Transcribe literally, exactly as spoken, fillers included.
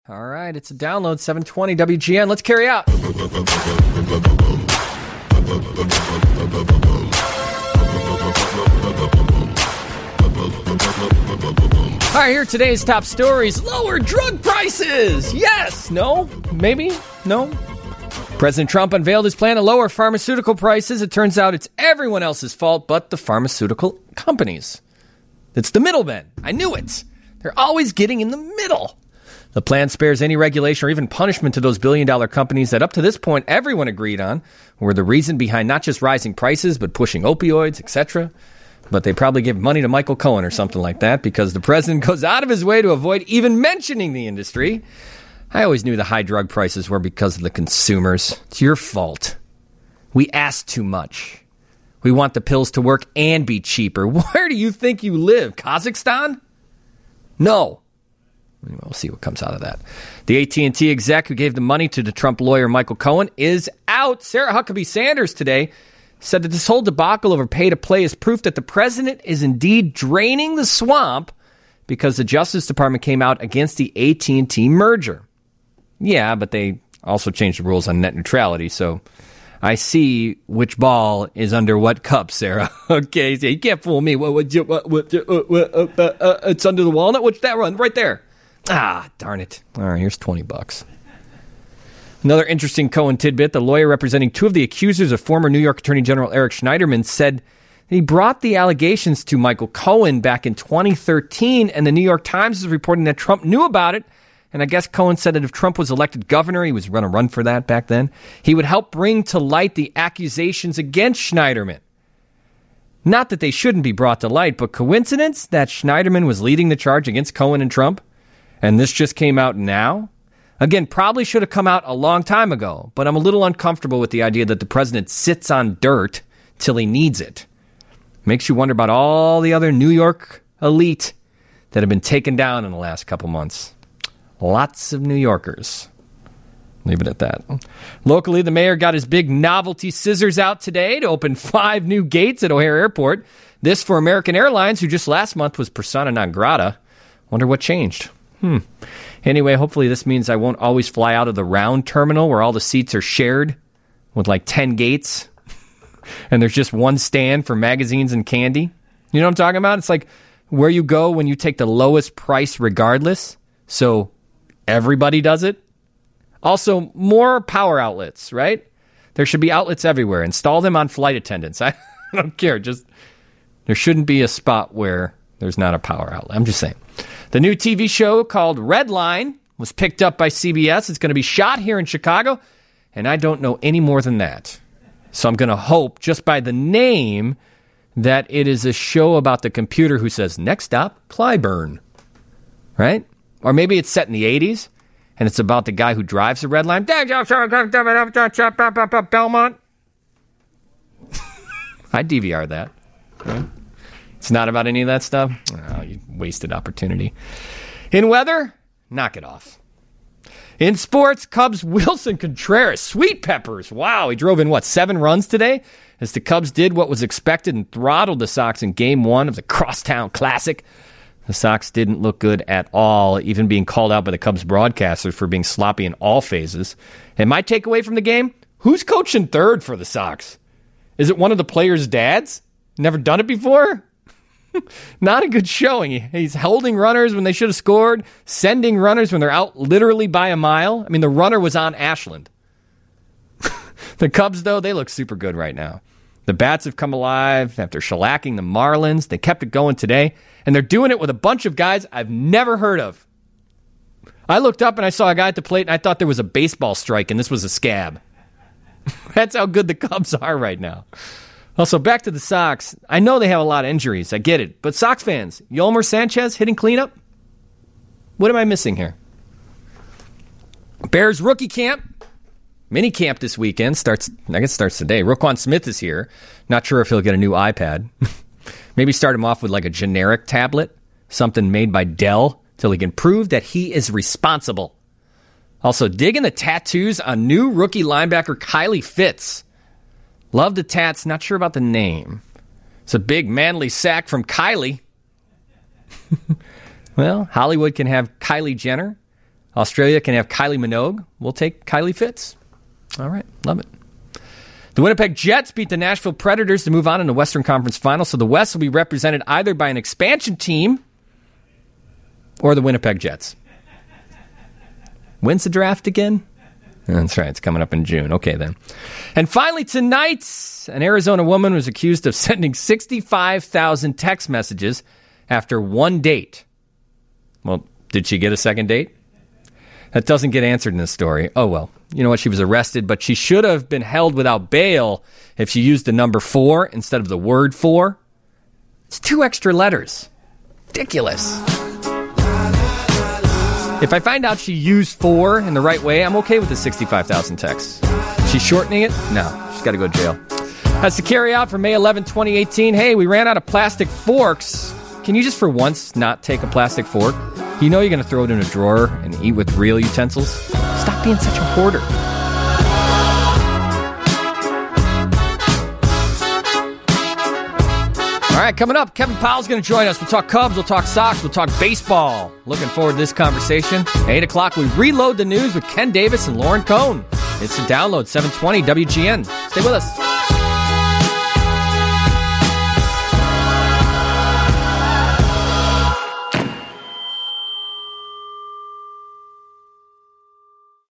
All right, it's a download, seven twenty W G N. Let's carry out. All right, here are today's top stories. Lower drug prices. Yes. No. Maybe. No. President Trump unveiled his plan to lower pharmaceutical prices. It turns out it's everyone else's fault but the pharmaceutical companies. It's the middlemen. I knew it. They're always getting in the middle. The plan spares any regulation or even punishment to those billion-dollar companies that up to this point everyone agreed on were the reason behind not just rising prices but pushing opioids, et cetera. But they probably give money to Michael Cohen or something like that because the president goes out of his way to avoid even mentioning the industry. I always knew the high drug prices were because of the consumers. It's your fault. We ask too much. We want the pills to work and be cheaper. Where do you think you live? Kazakhstan? No. We'll see what comes out of that. The A T and T exec who gave the money to the Trump lawyer Michael Cohen is out. Sarah Huckabee Sanders today said that this whole debacle over pay to play is proof that the president is indeed draining the swamp because the Justice Department came out against the A T and T merger. Yeah, but they also changed the rules on net neutrality, so I see which ball is under what cup, Sarah. Okay, so you can't fool me. What, what, what, what, uh, uh, uh, uh, it's under the walnut? What's that run? Right there. Ah, darn it. All right, here's twenty bucks. Another interesting Cohen tidbit. The lawyer representing two of the accusers of former New York Attorney General Eric Schneiderman said he brought the allegations to Michael Cohen back in twenty thirteen, and the New York Times is reporting that Trump knew about it. And I guess Cohen said that if Trump was elected governor, he was going to run for that back then, he would help bring to light the accusations against Schneiderman. Not that they shouldn't be brought to light, but coincidence that Schneiderman was leading the charge against Cohen and Trump? And this just came out now? Again, probably should have come out a long time ago, but I'm a little uncomfortable with the idea that the president sits on dirt till he needs it. Makes you wonder about all the other New York elite that have been taken down in the last couple months. Lots of New Yorkers. Leave it at that. Locally, the mayor got his big novelty scissors out today to open five new gates at O'Hare Airport. This for American Airlines, who just last month was persona non grata. Wonder what changed. Hmm. Anyway, hopefully this means I won't always fly out of the round terminal where all the seats are shared with like ten gates and there's just one stand for magazines and candy. You know what I'm talking about? It's like where you go when you take the lowest price regardless. So everybody does it. Also, more power outlets, right? There should be outlets everywhere. Install them on flight attendants. I don't care. Just there shouldn't be a spot where there's not a power outlet. I'm just saying. The new T V show called Redline was picked up by C B S. It's going to be shot here in Chicago, and I don't know any more than that. So I'm going to hope, just by the name, that it is a show about the computer who says, next stop, Clyburn. Right? Or maybe it's set in the eighties, and it's about the guy who drives the red line. Belmont. I D V R that. Right? It's not about any of that stuff? Oh, you wasted opportunity. In weather, knock it off. In sports, Cubs' Wilson Contreras, Sweet Peppers. Wow, he drove in, what, seven runs today? As the Cubs did what was expected and throttled the Sox in Game one of the Crosstown Classic. The Sox didn't look good at all, even being called out by the Cubs broadcasters for being sloppy in all phases. And my takeaway from the game, who's coaching third for the Sox? Is it one of the players' dads? Never done it before? Not a good showing. He's holding runners when they should have scored, sending runners when they're out literally by a mile. I mean, the runner was on Ashland. The Cubs, though, they look super good right now. The bats have come alive after shellacking the Marlins. They kept it going today, and they're doing it with a bunch of guys I've never heard of. I looked up and I saw a guy at the plate, and I thought there was a baseball strike, and this was a scab. That's how good the Cubs are right now. Also, back to the Sox. I know they have a lot of injuries. I get it. But Sox fans, Yolmer Sanchez hitting cleanup? What am I missing here? Bears rookie camp. Mini camp this weekend. Starts, I guess starts today. Roquan Smith is here. Not sure if he'll get a new iPad. Maybe start him off with like a generic tablet. Something made by Dell till he can prove that he is responsible. Also, digging the tattoos on new rookie linebacker Kylie Fitz. Love the tats, not sure about the name. It's a big manly sack from Kylie. Well, Hollywood can have Kylie Jenner. Australia can have Kylie Minogue. We'll take Kylie Fitz. All right, love it. The Winnipeg Jets beat the Nashville Predators to move on in the Western Conference Final, so the West will be represented either by an expansion team or the Winnipeg Jets. When's the draft again? That's right, it's coming up in June. Okay, then. And finally, tonight, an Arizona woman was accused of sending sixty-five thousand text messages after one date. Well, did she get a second date? That doesn't get answered in this story. Oh, well. You know what? She was arrested, but she should have been held without bail if she used the number four instead of the word four. It's two extra letters. Ridiculous. If I find out she used four in the right way, I'm okay with the sixty-five thousand texts. She's shortening it? No. She's got to go to jail. That's the carry out for May eleventh, twenty eighteen. Hey, we ran out of plastic forks. Can you just for once not take a plastic fork? You know you're going to throw it in a drawer and eat with real utensils? Stop being such a hoarder. All right, coming up, Kevin Powell's going to join us. We'll talk Cubs, we'll talk Sox, we'll talk baseball. Looking forward to this conversation. At eight o'clock, we reload the news with Ken Davis and Lauren Cohn. It's a download, seven twenty W G N. Stay with us.